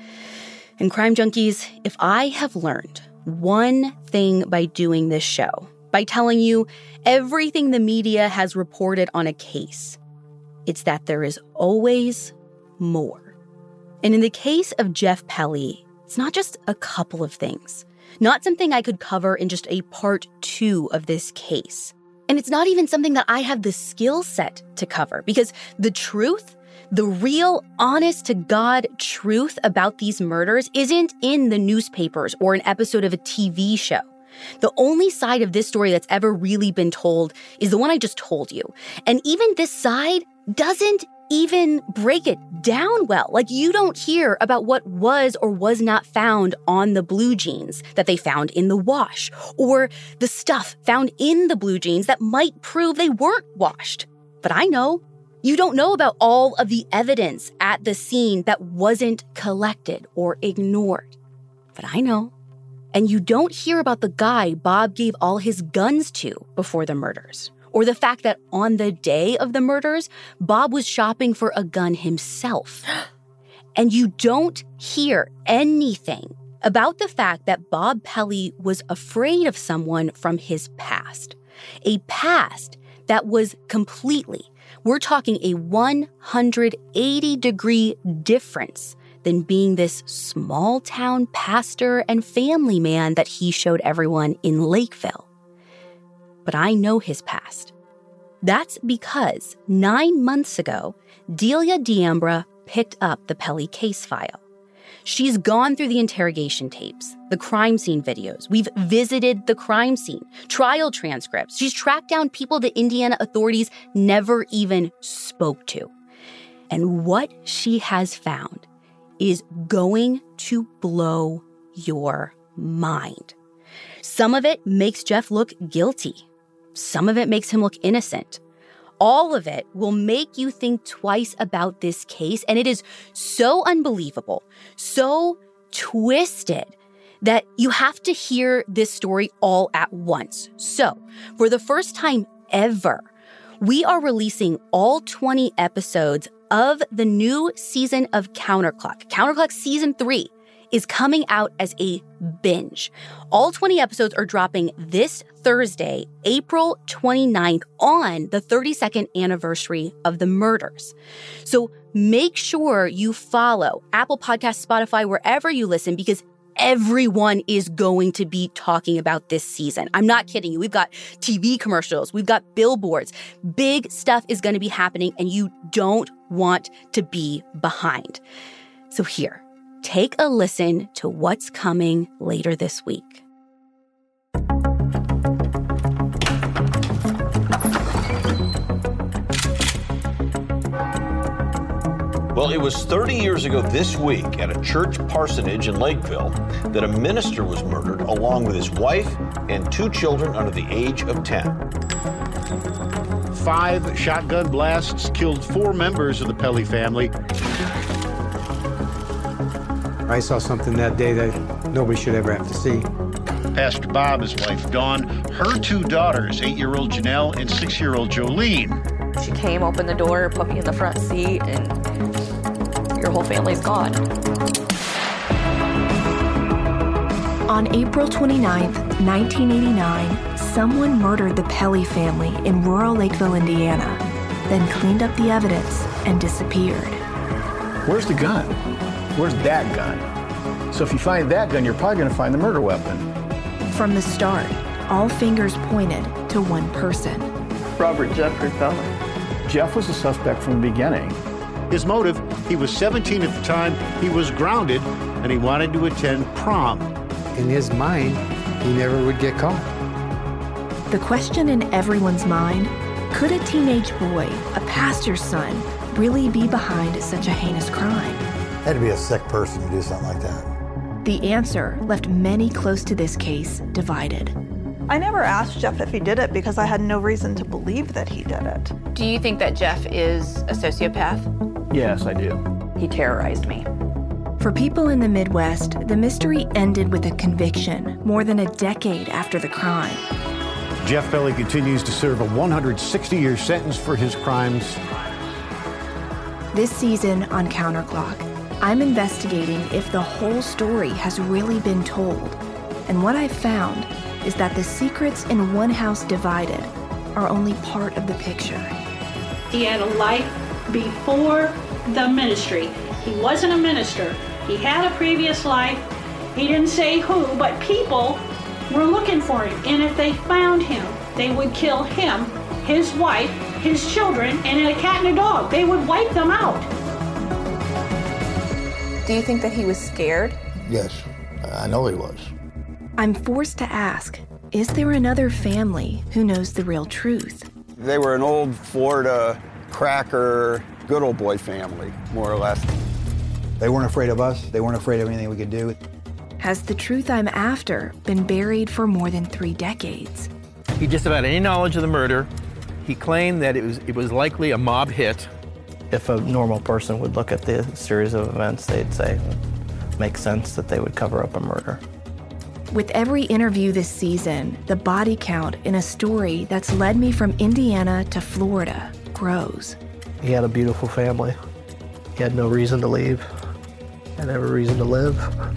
Speaker 3: And Crime Junkies, if I have learned one thing by doing this show, by telling you everything the media has reported on a case, it's that there is always more. And in the case of Jeff Pelly, it's not just a couple of things, not something I could cover in just a part two of this case. And it's not even something that I have the skill set to cover, because the truth, the real, honest-to-God truth about these murders isn't in the newspapers or an episode of a T V show. The only side of this story that's ever really been told is the one I just told you. And even this side doesn't even break it down well. Like, you don't hear about what was or was not found on the blue jeans that they found in the wash, or the stuff found in the blue jeans that might prove they weren't washed. But I know. You don't know about all of the evidence at the scene that wasn't collected or ignored. But I know. And you don't hear about the guy Bob gave all his guns to before the murders, or the fact that on the day of the murders, Bob was shopping for a gun himself. And you don't hear anything about the fact that Bob Pelly was afraid of someone from his past. A past that was completely, we're talking a one hundred eighty degree difference than being this small-town pastor and family man that he showed everyone in Lakeville. But I know his past. That's because nine months ago, Delia D'Ambra picked up the Pelly case file. She's gone through the interrogation tapes, the crime scene videos. We've visited the crime scene, trial transcripts. She's tracked down people the Indiana authorities never even spoke to. And what she has found is going to blow your mind. Some of it makes Jeff look guilty. Some of it makes him look innocent. All of it will make you think twice about this case, and it is so unbelievable, so twisted, that you have to hear this story all at once. So, for the first time ever, we are releasing all twenty episodes of the new season of Counterclock. Counterclock Season three is coming out as a binge. All twenty episodes are dropping this Thursday, April twenty-ninth, on the thirty-second anniversary of the murders. So make sure you follow Apple Podcasts, Spotify, wherever you listen, because everyone is going to be talking about this season. I'm not kidding you. We've got T V commercials. We've got billboards. Big stuff is going to be happening, and you don't want to be behind. So here, take a listen to what's coming later this week.
Speaker 8: Well, it was thirty years ago this week at a church parsonage in Lakeville that a minister was murdered along with his wife and two children under the age of ten.
Speaker 9: Five shotgun blasts killed four members of the Pelly family.
Speaker 10: I saw something that day that nobody should ever have to see.
Speaker 9: Pastor Bob, his wife Dawn, her two daughters, eight-year-old Janelle and six-year-old Jolene.
Speaker 11: She came, opened the door, put me in the front seat, and your whole family's gone.
Speaker 12: On April twenty-ninth, nineteen eighty-nine, someone murdered the Pelly family in rural Lakeville, Indiana, then cleaned up the evidence and disappeared.
Speaker 13: Where's the gun? Where's that gun? So if you find that gun, you're probably going to find the murder weapon.
Speaker 12: From the start, all fingers pointed to one person.
Speaker 14: Robert Jeffrey Pelly.
Speaker 13: Jeff was a suspect from the beginning.
Speaker 9: His motive, he was seventeen at the time, he was grounded, and he wanted to attend prom.
Speaker 10: In his mind, he never would get caught.
Speaker 12: The question in everyone's mind, could a teenage boy, a pastor's son, really be behind such a heinous crime?
Speaker 15: Had to be a sick person to do something like that.
Speaker 12: The answer left many close to this case divided.
Speaker 16: I never asked Jeff if he did it because I had no reason to believe that he did it.
Speaker 17: Do you think that Jeff is a sociopath?
Speaker 13: Yes, I do.
Speaker 17: He terrorized me.
Speaker 12: For people in the Midwest, the mystery ended with a conviction more than a decade after the crime.
Speaker 9: Jeff Pelly continues to serve a one hundred sixty year sentence for his crimes.
Speaker 12: This season on Counterclock, I'm investigating if the whole story has really been told. And what I've found is that the secrets in One House Divided are only part of the picture.
Speaker 18: He had a life before the ministry. He wasn't a minister. He had a previous life. He didn't say who, but people were looking for him. And if they found him, they would kill him, his wife, his children, and a cat and a dog. They would wipe them out.
Speaker 17: Do you think that he was scared?
Speaker 15: Yes, I know he was.
Speaker 12: I'm forced to ask, is there another family who knows the real truth?
Speaker 19: They were an old Florida cracker, good old boy family, more or less.
Speaker 15: They weren't afraid of us. They weren't afraid of anything we could do.
Speaker 12: Has the truth I'm after been buried for more than three decades?
Speaker 20: He just about any knowledge of the murder. He claimed that it was it was likely a mob hit.
Speaker 21: If a normal person would look at the series of events, they'd say it makes sense that they would cover up a murder.
Speaker 12: With every interview this season, the body count in a story that's led me from Indiana to Florida grows.
Speaker 21: He had a beautiful family. He had no reason to leave. Had every reason to live.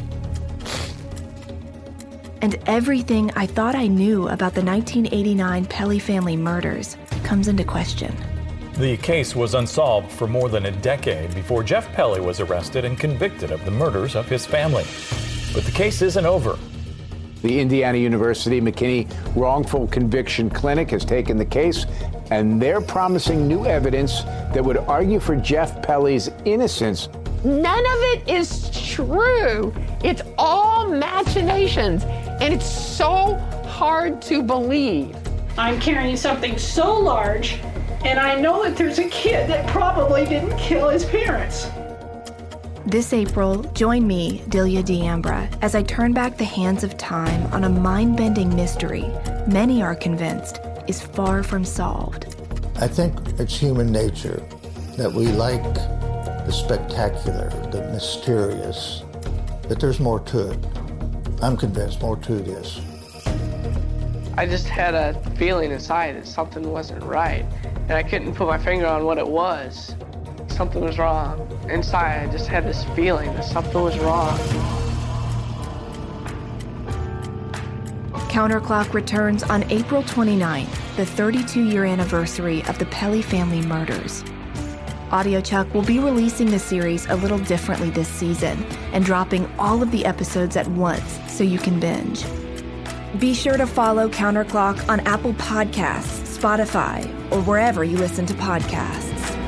Speaker 12: And everything I thought I knew about the nineteen eighty-nine Pelly family murders comes into question.
Speaker 22: The case was unsolved for more than a decade before Jeff Pelly was arrested and convicted of the murders of his family. But the case isn't over.
Speaker 23: The Indiana University McKinney Wrongful Conviction Clinic has taken the case, and they're promising new evidence that would argue for Jeff Pelly's innocence.
Speaker 24: None of it is true. It's all machinations, and it's so hard to believe.
Speaker 18: I'm carrying something so large, and I know that there's a kid that probably didn't kill his parents.
Speaker 12: This April, join me, Delia D'Ambra, as I turn back the hands of time on a mind-bending mystery many are convinced is far from solved.
Speaker 15: I think it's human nature that we like the spectacular, the mysterious, that there's more to it. I'm convinced more to this.
Speaker 14: I just had a feeling inside that something wasn't right, and I couldn't put my finger on what it was. Something was wrong. Inside, I just had this feeling that something was wrong.
Speaker 12: Counterclock returns on April twenty-ninth, the thirty-two-year anniversary of the Pelly family murders. AudioChuck will be releasing the series a little differently this season and dropping all of the episodes at once so you can binge. Be sure to follow Counterclock on Apple Podcasts, Spotify, or wherever you listen to podcasts.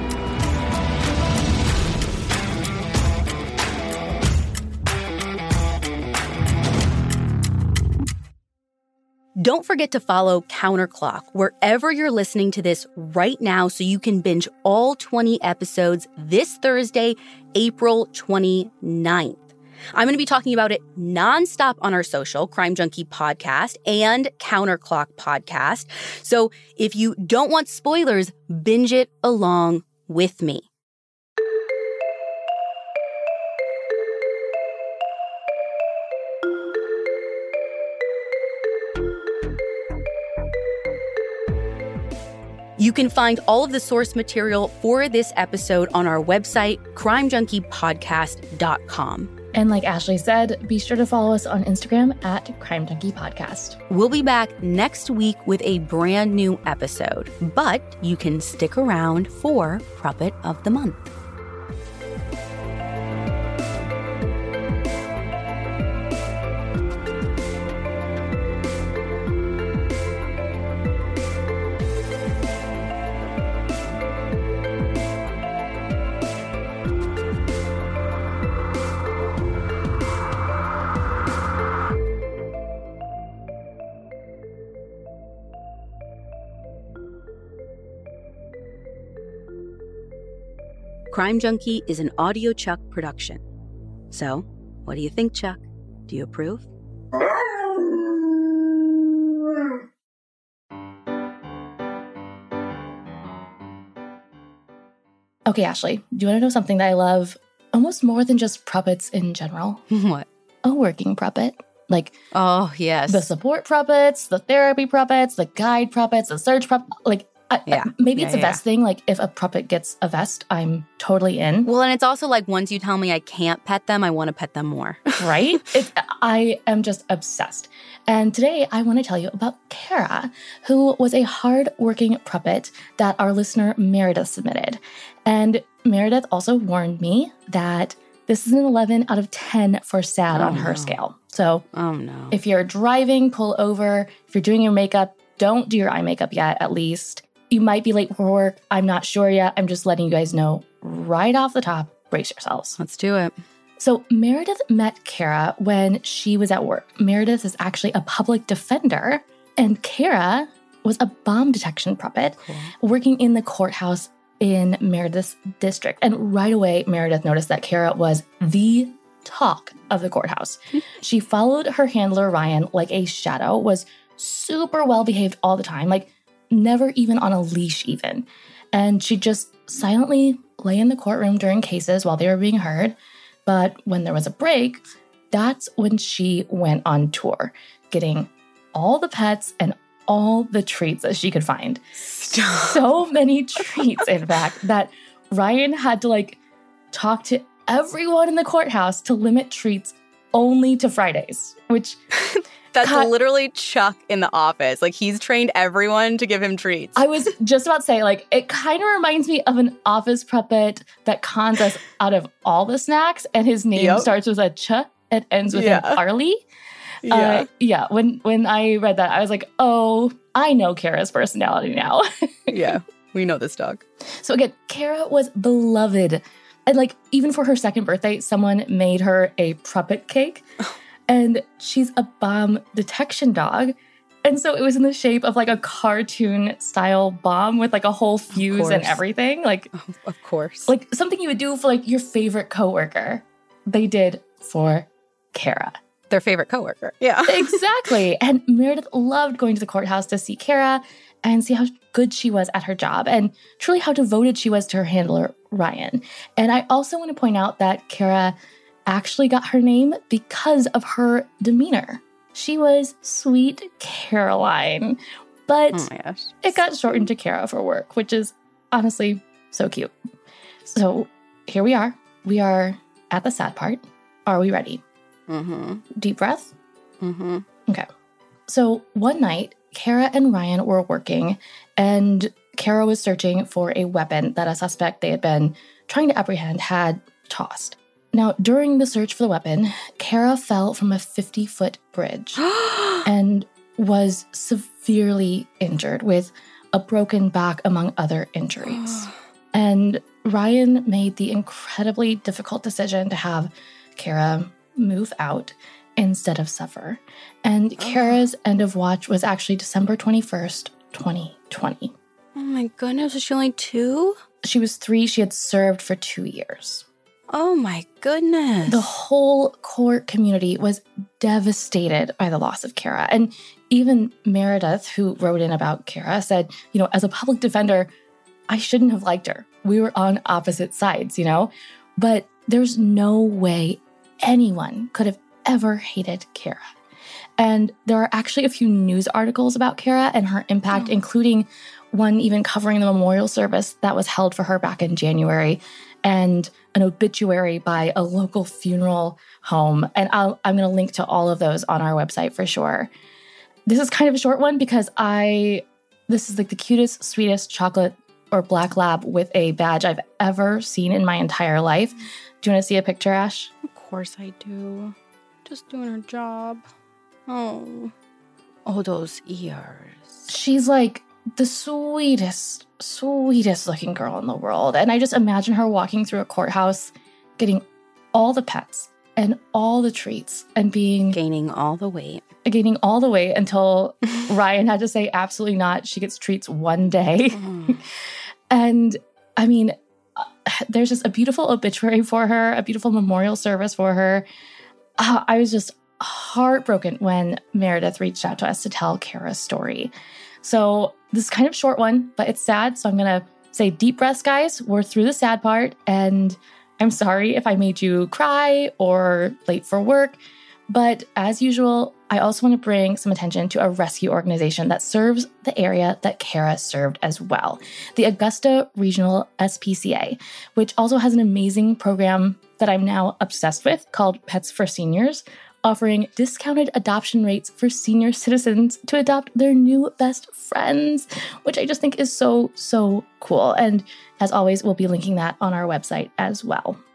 Speaker 3: Don't forget to follow Counterclock wherever you're listening to this right now so you can binge all twenty episodes this Thursday, April twenty-ninth. I'm going to be talking about it nonstop on our social, Crime Junkie Podcast and Counterclock Podcast. So if you don't want spoilers, binge it along with me. You can find all of the source material for this episode on our website, crime junkie podcast dot com.
Speaker 4: And like Ashley said, be sure to follow us on Instagram at Crime Junkie Podcast.
Speaker 3: We'll be back next week with a brand new episode, but you can stick around for Puppet of the Month. Crime Junkie is an Audio Chuck production. So, what do you think, Chuck? Do you approve?
Speaker 4: Okay, Ashley, do you want to know something that I love almost more than just puppets in general?
Speaker 3: What?
Speaker 4: A working puppet. Like,
Speaker 3: oh, yes.
Speaker 4: The support puppets, the therapy puppets, the guide puppets, the search puppet. Like, I,
Speaker 3: yeah.
Speaker 4: maybe
Speaker 3: yeah,
Speaker 4: it's a
Speaker 3: yeah.
Speaker 4: vest thing. Like, if a puppet gets a vest, I'm totally in.
Speaker 3: Well, and it's also like once you tell me I can't pet them, I want to pet them more.
Speaker 4: Right? It, I am just obsessed. And today I want to tell you about Kara, who was a hard-working puppet that our listener Meredith submitted. And Meredith also warned me that this is an eleven out of ten for sad
Speaker 3: oh,
Speaker 4: on her
Speaker 3: no.
Speaker 4: scale. So
Speaker 3: oh, no.
Speaker 4: if you're driving, pull over. If you're doing your makeup, don't do your eye makeup yet, at least. You might be late for work. I'm not sure yet. I'm just letting you guys know right off the top. Brace yourselves.
Speaker 3: Let's do it.
Speaker 4: So Meredith met Kara when she was at work. Meredith is actually a public defender, and Kara was a bomb detection puppet cool. working in the courthouse in Meredith's district. And right away, Meredith noticed that Kara was the talk of the courthouse. She followed her handler, Ryan, like a shadow, was super well-behaved all the time, like never even on a leash even. And she'd just silently lay in the courtroom during cases while they were being heard. But when there was a break, that's when she went on tour, getting all the pets and all the treats that she could find. Stop. So many treats, in fact, that Ryan had to like talk to everyone in the courthouse to limit treats only to Fridays, which...
Speaker 3: That's
Speaker 4: God,
Speaker 3: literally Chuck in the office. Like, he's trained everyone to give him treats.
Speaker 4: I was just about to say, like, it kind of reminds me of an office puppet that cons us out of all the snacks, and his name yep. starts with a ch and ends with yeah. an Arlie. Yeah. Uh, yeah. When when I read that, I was like, oh, I know Kara's personality now.
Speaker 3: Yeah, we know this dog.
Speaker 4: So again, Kara was beloved. And like, even for her second birthday, someone made her a puppet cake. And she's a bomb detection dog. And so it was in the shape of like a cartoon style bomb with like a whole fuse and everything. Like,
Speaker 3: oh, of course.
Speaker 4: Like something you would do for like your favorite coworker. They did for Kara.
Speaker 3: Their favorite coworker. Yeah.
Speaker 4: Exactly. And Meredith loved going to the courthouse to see Kara and see how good she was at her job and truly how devoted she was to her handler, Ryan. And I also want to point out that Kara actually got her name because of her demeanor. She was Sweet Caroline, but
Speaker 3: oh my gosh.
Speaker 4: it got shortened to Kara for work, which is honestly so cute. So here we are. We are at the sad part. Are we ready?
Speaker 3: Mm-hmm.
Speaker 4: Deep breath?
Speaker 3: Mm-hmm.
Speaker 4: Okay. So one night, Kara and Ryan were working, and Kara was searching for a weapon that a suspect they had been trying to apprehend had tossed. Now, during the search for the weapon, Kara fell from a fifty-foot bridge and was severely injured with a broken back, among other injuries. And Ryan made the incredibly difficult decision to have Kara move out instead of suffer. And Kara's end of watch was actually December twenty-first, twenty twenty.
Speaker 3: Oh my goodness, was she only two?
Speaker 4: She was three. She had served for two years.
Speaker 3: Oh my goodness.
Speaker 4: The whole court community was devastated by the loss of Kara. And even Meredith, who wrote in about Kara, said, you know, as a public defender, I shouldn't have liked her. We were on opposite sides, you know? But there's no way anyone could have ever hated Kara. And there are actually a few news articles about Kara and her impact, oh. including one even covering the memorial service that was held for her back in January, and an obituary by a local funeral home. And I'll, I'm going to link to all of those on our website for sure. This is kind of a short one because I, this is like the cutest, sweetest chocolate or black lab with a badge I've ever seen in my entire life. Do you want to see a picture, Ash?
Speaker 3: Of course I do. Just doing her job. Oh. Oh, those ears.
Speaker 4: She's like the sweetest, sweetest looking girl in the world. And I just imagine her walking through a courthouse, getting all the pets and all the treats and being...
Speaker 3: Gaining all the weight.
Speaker 4: Gaining all the weight until Ryan had to say, absolutely not. She gets treats one day. Mm. And I mean, there's just a beautiful obituary for her, a beautiful memorial service for her. Uh, I was just heartbroken when Meredith reached out to us to tell Kara's story. So this is kind of a short one, but it's sad. So I'm going to say deep breaths, guys. We're through the sad part. And I'm sorry if I made you cry or late for work. But as usual, I also want to bring some attention to a rescue organization that serves the area that Kara served as well, the Augusta Regional S P C A, which also has an amazing program that I'm now obsessed with called Pets for Seniors, offering discounted adoption rates for senior citizens to adopt their new best friends, which I just think is so, so cool. And as always, we'll be linking that on our website as well.